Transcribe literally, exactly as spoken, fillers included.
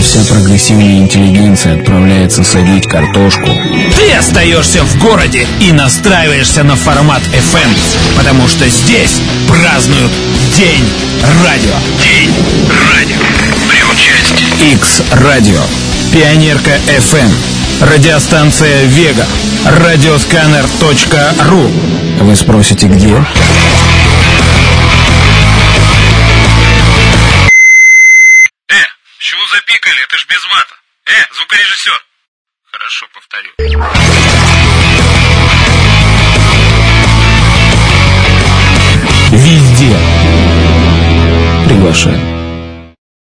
вся прогрессивная интеллигенция отправляется садить картошку, ты остаешься в городе и настраиваешься на формат эф эм, потому что здесь празднуют День радио. День радио. При участии X-радио, Пионерка эф эм, радиостанция Вега, радиосканер точка ру. Вы спросите, где? Э, чего запикали? Это ж без мата. Э, звукорежиссер. Хорошо, повторю. Везде приглашаю.